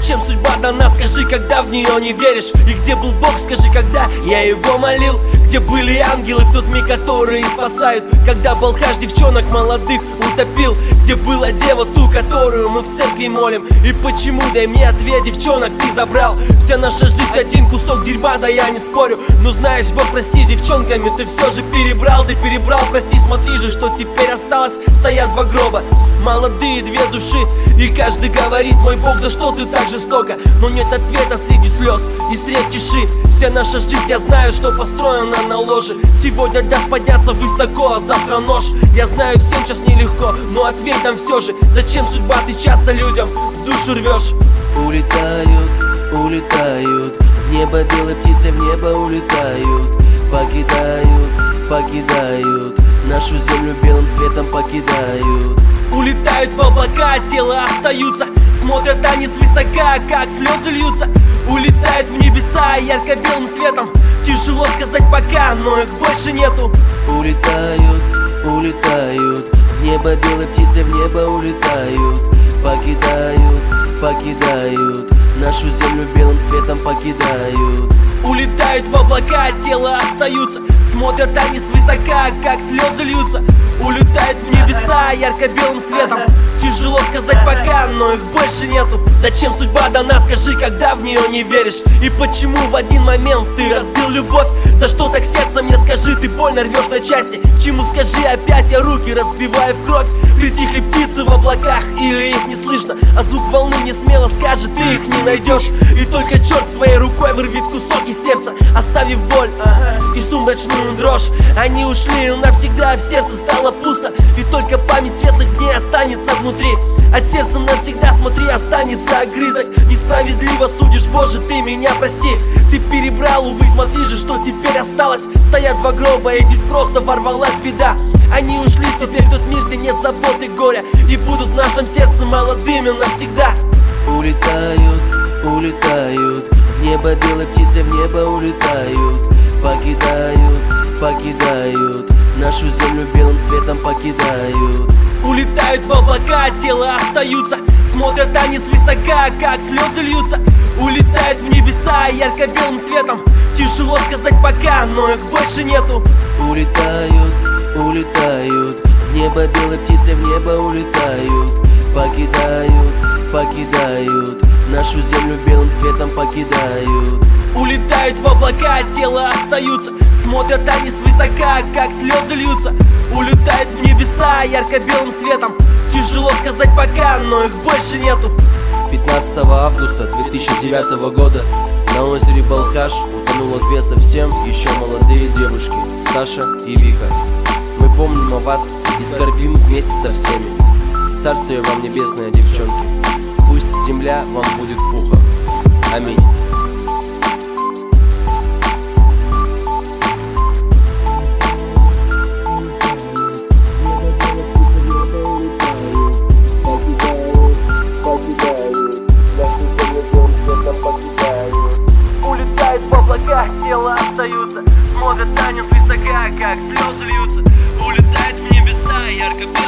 Зачем судьба дана, скажи, когда в нее не веришь? И где был Бог, скажи, когда я его молил? Где были ангелы в тот миг, которые спасают? Когда алкаш девчонок молодых утопил? Где была дева, ту, которую мы в церкви молим? И почему, дай мне ответ, девчонок ты забрал? Вся наша жизнь один кусок дерьма, да я не спорю. Но знаешь, Бог, прости, девчонками ты все же перебрал. Ты перебрал, прости, смотри же, что теперь осталось. Стоят два гроба, молодые две души, и каждый говорит: мой Бог, за что ты так жестоко? Но нет ответа среди слез и среди тиши. Вся наша жизнь, я знаю, что построена на ложи. Сегодня даст подняться высоко, а завтра нож. Я знаю, всем сейчас нелегко, но ответь нам все же: зачем судьба ты часто людям в душу рвешь? Улетают, улетают, в небо белые птицы, в небо улетают. Покидают, покидают, нашу землю белым светом покидают. Улетают в облака, тела остаются. Смотрят они свысока, как слезы льются. Улетают в небеса ярко-белым светом. Тяжело сказать пока, но их больше нету. Улетают, улетают, в небо белые птицы, в небо улетают. Покидают, покидают, нашу землю белым светом покидают. Улетают в облака, тела остаются. Смотрят они свысока, как слезы льются. Улетают в небеса ярко-белым светом. Тяжело сказать пока, но их больше нету. Зачем судьба дана, скажи, когда в нее не веришь? И почему в один момент ты разбил любовь? За что так сердце мне скажи, ты больно рвешь на части? К чему, скажи, опять я руки разбиваю в кровь? Притихли птицы в облаках или их не слышно? А звук волны мне смело скажет, ты их не найдешь. И только черт своей рукой вырвет кусок из сердца, оставив боль и сумрачную дрожь. Они ушли навсегда, а в сердце стало пусто. И только память светлых дней останется внутри. От сердца навсегда, смотри, останется огрызок. Несправедливо судишь, Боже, ты меня прости. Ты перебрал, увы, смотри же, что теперь осталось. Стоят два гроба, и без спроса ворвалась беда. Они ушли теперь в тот мир, где нет забот и горя, и будут в нашем сердце молодыми навсегда. Улетают, улетают, в небо белые птицы, в небо улетают. Покидают, покидают, нашу землю белым светом покидают. Улетают в облака, тела остаются. Смотрят они свысока, как слезы льются. Улетают в небеса ярко-белым светом. Тяжело сказать пока, но их больше нету. Улетают, улетают, в небо белые птицы, в небо улетают. Покидают, покидают, нашу землю белым светом покидают. Улетают в облака, тела остаются. Смотрят они свысока, как слезы льются. Улетают в небеса ярко-белым светом. Тяжело сказать пока, но их больше нету. 15 августа 2009 года на озере Балхаш утонуло две совсем еще молодые девушки, Саша и Вика. Мы помним о вас и скорбим вместе со всеми. Царствие вам небесное, девчонки, пусть земля вам будет пухом. Аминь. Улетает в облака, тела остаются. Смотрят они свысока, как слезы льются. Улетает в небеса ярко-белым